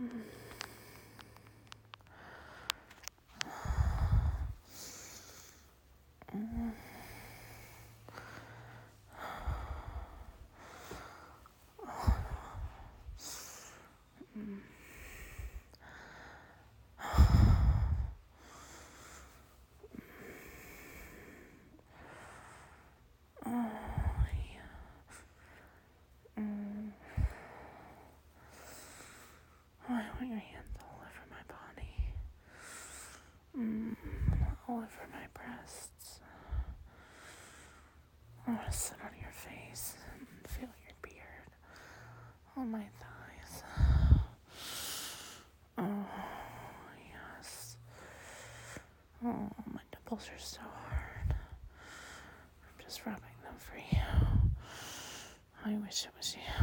I want your hands all over my body, all over my breasts. I want to sit on your face and feel your beard on my thighs. Oh, yes. Oh, my nipples are so hard. I'm just rubbing them for you. I wish it was you.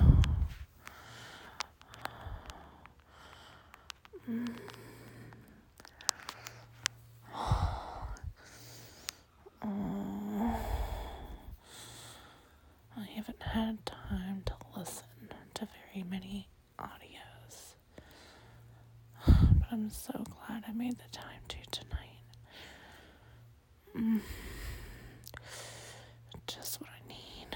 I haven't had time to listen to very many audios, but I'm so glad I made the time to tonight. Just what I need.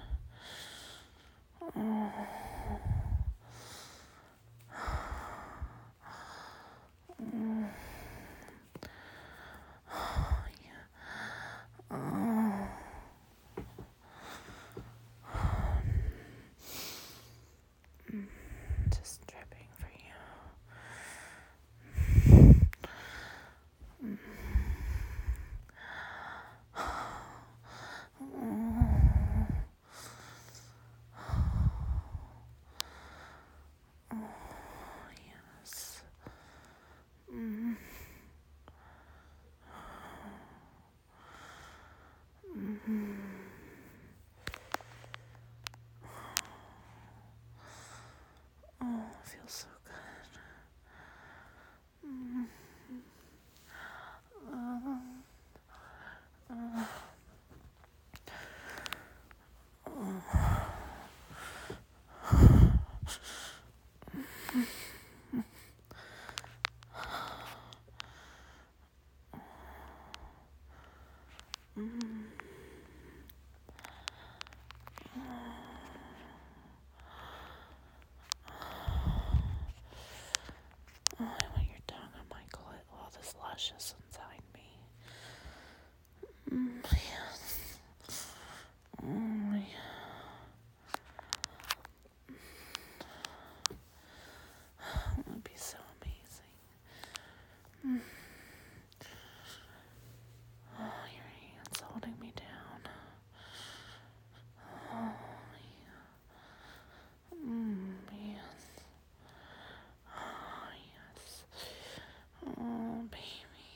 Just dripping for you. Yes. Oh, it feels so good. Oh, I want your tongue on my clit while this luscious inside me. Yes. Oh, yeah. It would be so amazing. Oh, your hands holding me down. Oh, yeah. Yes. Oh, yes. Oh, baby.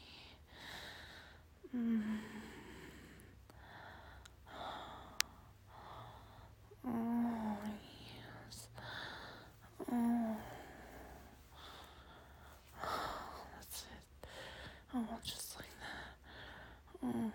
Oh, yes. Oh, that's it. Oh, just like that. Oh.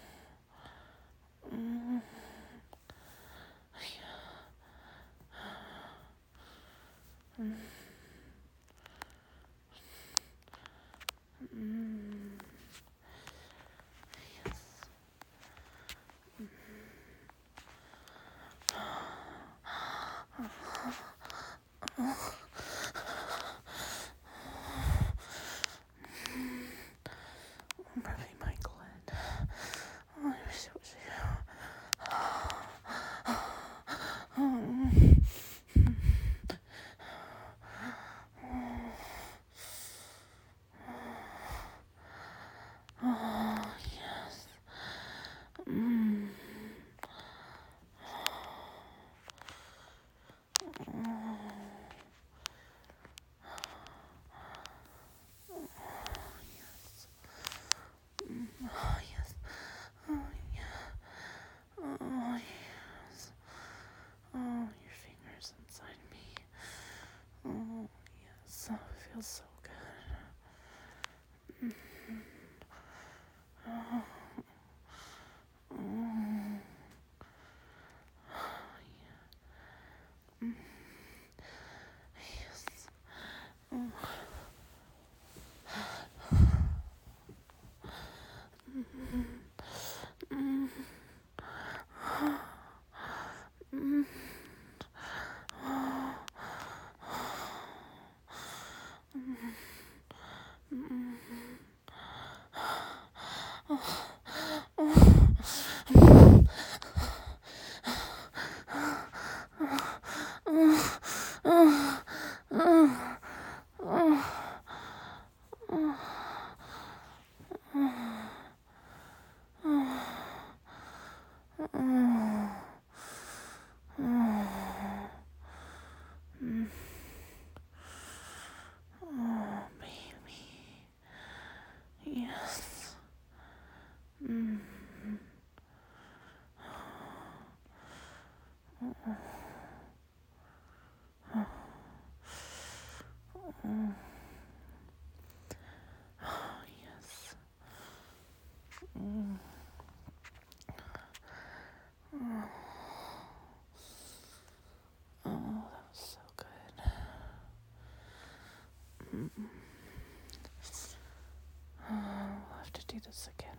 Rubbing my clit. Oh, I wish it was you. Oh, yes. Oh, yes. Oh, yeah. Oh, yes. Oh, your fingers inside me. Oh, yes. Oh, it feels so good. Yes. Oh, Oh, that was so good. I'll have to do this again.